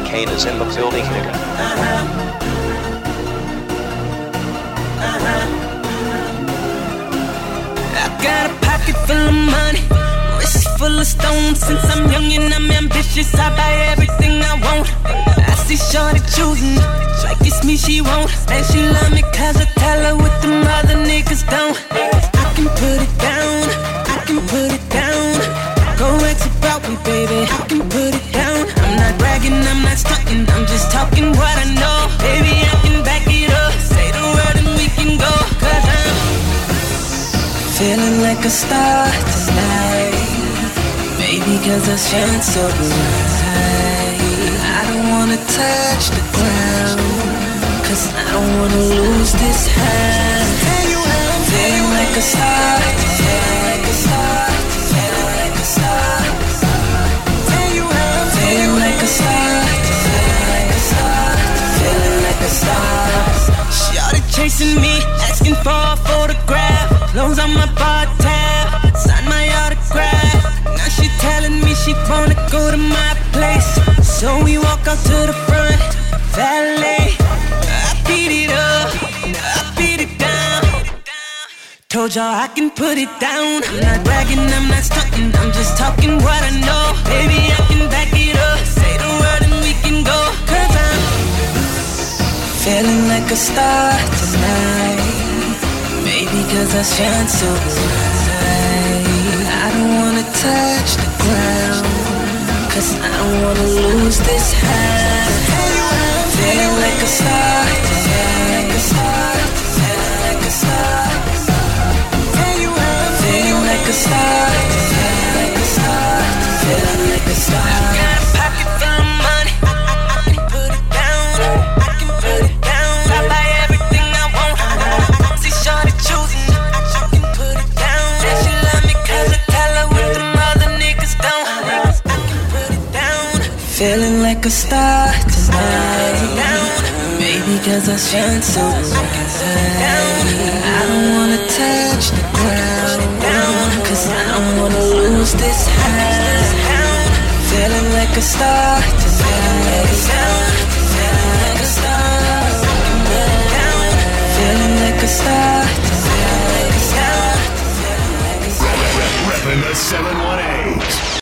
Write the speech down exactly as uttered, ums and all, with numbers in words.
Kane is in the building. I got a pocket full of money, wrist full of stones. Since I'm young and I'm ambitious, I buy everything I want. I see shorty choosing, like it's me she won't. And she love me cause I tell her what them other niggas don't. I can put it down, I can put it down. Go X about me, baby, I can put it down. I'm not bragging, I'm not stunting, I'm just talking what I know. Baby, I can back it up, say the word and we can go. Cause I'm feeling like a star tonight. Maybe cause I shine so bright. I don't wanna touch the ground, cause I don't wanna lose this high. Feeling like a star, feeling like a star, feeling like a star. Feeling like a star, feeling like a star, feeling like a star. Shawty chasing me, asking for a photograph. Clothes on my bar tab, sign my autograph. Now she telling me she wanna go to my place. So we walk out to the front, valet. I beat it up, I beat it down. Told y'all I can put it down. I'm not bragging, I'm not stunting, I'm just talking what I know. Baby, I can back it up, say the word and we can go. Cause I'm feeling like a star tonight. Maybe cause I shine so bright. I don't wanna touch the ground, cause I don't wanna lose this high. Feeling like a star, feeling like a star, feeling like a star. Feeling like a star, feeling like a star, feeling like a star. I got a pocket full of money, I, I, I can put it down, I can put it down. I buy everything I want, see shorty choosing, I can put it down. And she love me cause I tell her what them other niggas don't. I can put it down. Feeling like a star tonight. Maybe cause I shine so bright. I don't wanna touch the ground, cause I don't wanna lose this high. Feeling like a star